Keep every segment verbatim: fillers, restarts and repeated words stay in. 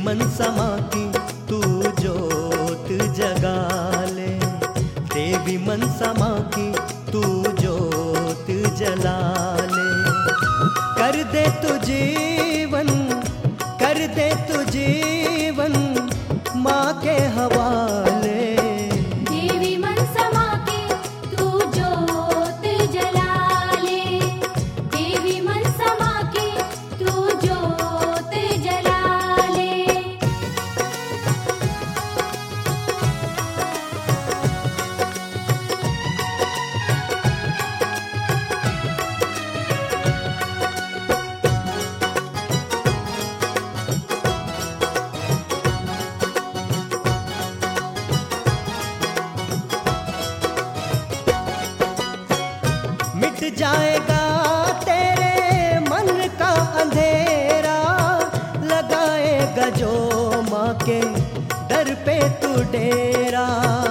मन समा की तू जोत जगा ले, देवी मन समा की तू जोत जला ले। कर दे तू जीवन, कर दे तू जीवन माँ के हवाले। देवी मन समा के तू जोत जला ले, देवी मन समा के तू जोत जला ले। मिट जाएगा तेरे मन का अंधेरा, लगाएगा जो माँ के दर पे तू डेरा।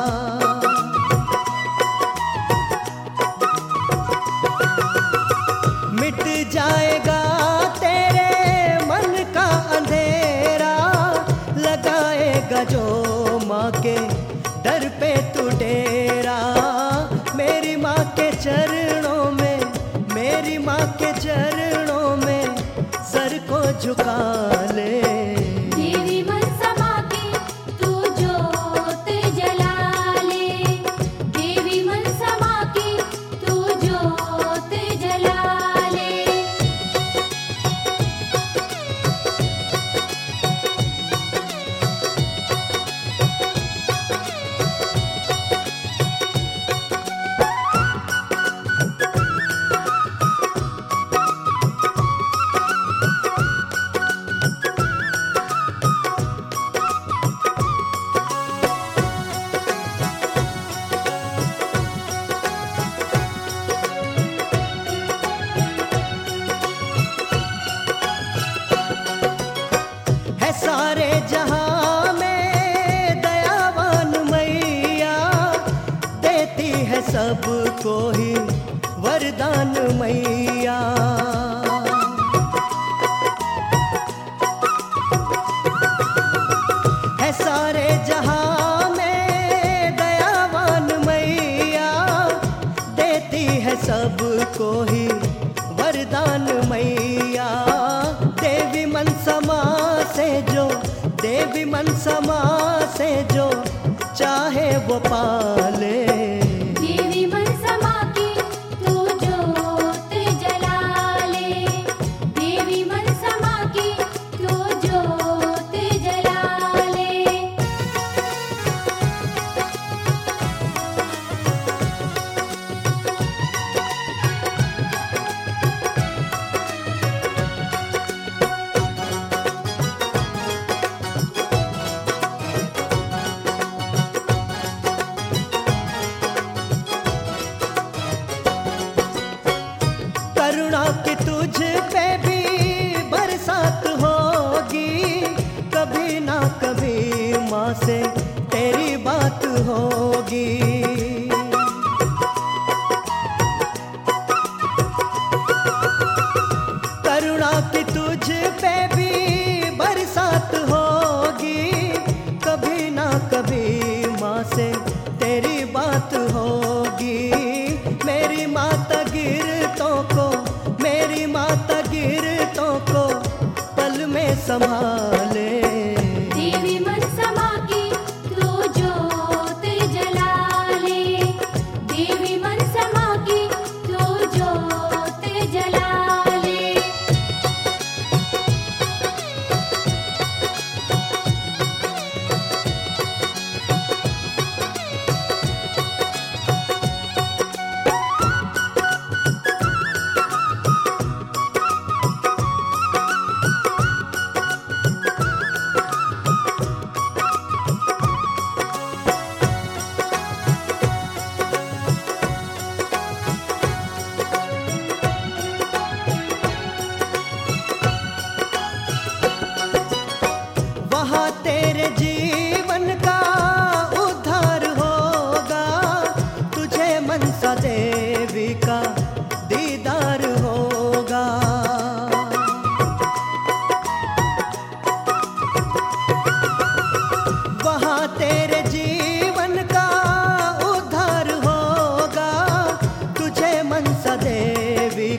मिट जाएगा तेरे मन का अंधेरा, लगाएगा जो माँ के दर पे तू डेरा। मेरी माँ के चरणों में, मेरी माँ के चरणों में सर को झुका ले। देवी मन समा के तू जोत जला ले, देवी मन समा के तू जोत जला ले। है सारे जहां में दयावान मैया, देती है सबको ही वरदान मैया। है सारे जहां में दयावान मैया, देती है सबको ही वरदान मैया। देवी मन समा से जो, देवी मन समा से जो चाहे वो पाले। देवी मन समा के तू जोत जला ले, देवी मन समा के तू जोत जला ले। करुणा की तुझ पे भी बरसात होगी, कभी ना कभी माँ से तेरी बात होगी। करुणा की तुझ पे भी बरसात होगी, कभी ना कभी माँ से तेरी बात होगी। मेरी माता गिरतों को, मेरी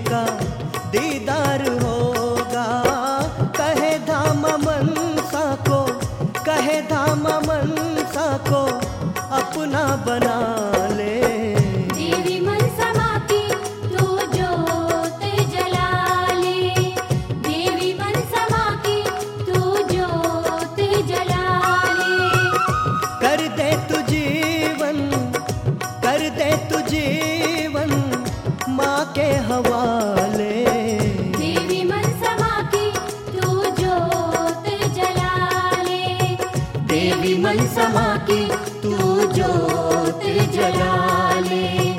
का दीदार होगा। कहे धाम मनसा को, कहे धाम मनसा को अपना बना ले। देवी मनसा माँ की तू जोत जला ले। देवी मनसा माँ की तू जोत जला ले। कर दे तू जीवन, कर दे तू जीवन माँ के हवाले। देवी मनसा माँ की तू जोत जला ले। देवी मनसा माँ की तू जोत जला ले।